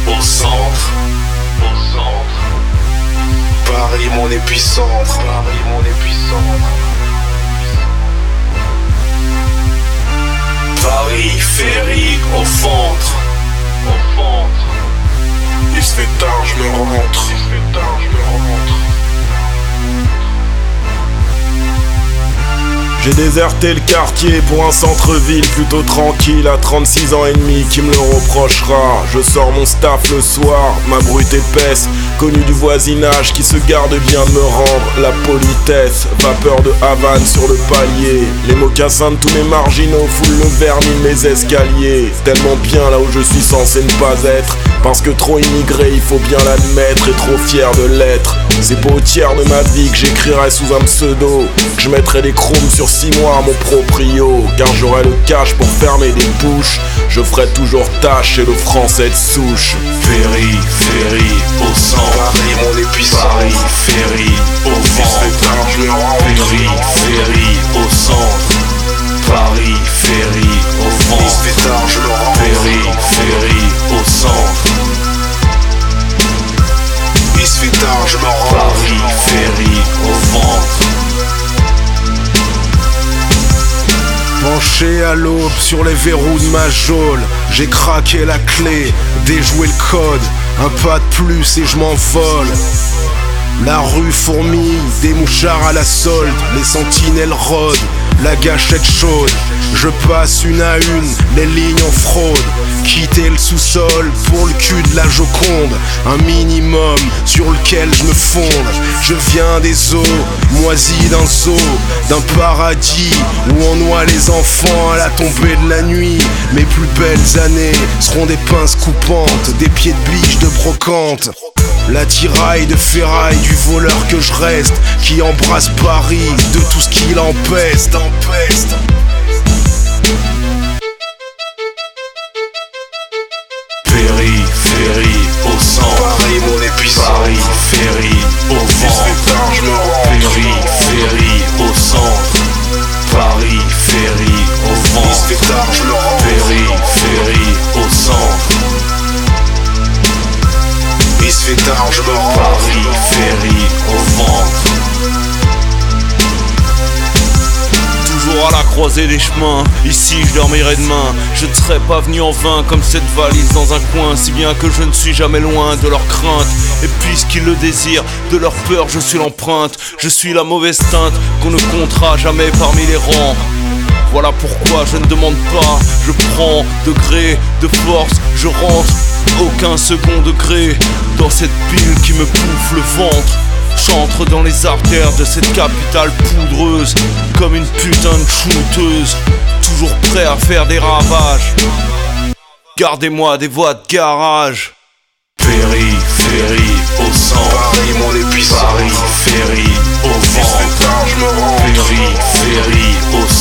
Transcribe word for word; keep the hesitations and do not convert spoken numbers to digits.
au centre, au centre. Paris mon épicentre, Paris mon épicentre. Paris ferry au ventre, au ventre. Il se fait tard, je me rentre, il se fait tard, je me rentre. J'ai déserté le quartier pour un centre-ville plutôt tranquille à trente-six ans et demi, qui me le reprochera. Je sors mon staff le soir, ma brute épaisse, connue du voisinage qui se garde bien de me rendre la politesse. Vapeur de Havane sur le palier, les mocassins de tous mes marginaux foulent le vernis de mes escaliers. C'est tellement bien là où je suis censé ne pas être, parce que trop immigré il faut bien l'admettre, et trop fier de l'être. C'est pas au tiers de ma vie que j'écrirai sous un pseudo, que je mettrai des chromes sur six mois à mon proprio, car j'aurai le cash pour fermer des bouches. Je ferai toujours tâche et le français de souche. Ferry, ferry, au centre, Paris mon épicentre. Paris, ferry, au ventre, je me rends. Ferry, ferry, au centre, Paris, ferry, au ventre, il se fait tard, je me rends. Ferry, ferry, au centre, il se fait tard, je me rends. Paris, ferry, au ventre. Penché à l'aube sur les verrous de ma geôle, j'ai craqué la clé, déjoué le code, un pas de plus et je m'envole. La rue fourmille, des mouchards à la solde, les sentinelles rôdent, la gâchette chaude. Je passe une à une, les lignes en fraude. Quitter le sous-sol pour le cul de la Joconde, un minimum sur lequel je me fonde. Je viens des eaux, moisis d'un zoo, d'un paradis où on noie les enfants à la tombée de la nuit. Mes plus belles années seront des pinces coupantes, des pieds de biche de brocante. La tiraille de ferraille du voleur que je reste, qui embrasse Paris de tout ce qui l'empeste, empeste. Ferry, ferry, au centre, Paris mon épicentre. Paris, ferry, au ventre, je me rends. Ferry, ferry, au centre, Paris, ferry, au ventre, il se fait tard, je me rends. Ferry, ferry, au centre, il se fait tard, je me rends. Paris, ferry, au ventre. Toujours à la croisée des chemins, ici je dormirai demain. Je ne serai pas venu en vain comme cette valise dans un coin, si bien que je ne suis jamais loin de leurs craintes. Et puisqu'ils le désirent, de leur peur je suis l'empreinte. Je suis la mauvaise teinte qu'on ne comptera jamais parmi les rangs. Voilà pourquoi je ne demande pas, je prends de gré, de force, je rentre. Aucun second degré dans cette pile qui me bouffe le ventre. J'entre dans les artères de cette capitale poudreuse comme une putain de shooteuse, toujours prêt à faire des ravages. Gardez-moi des voies de garage. Ferry, ferry, au centre, Paris mon épicentre. Paris, ferry, au ventre, je me rends. Ferry, ferry, au centre.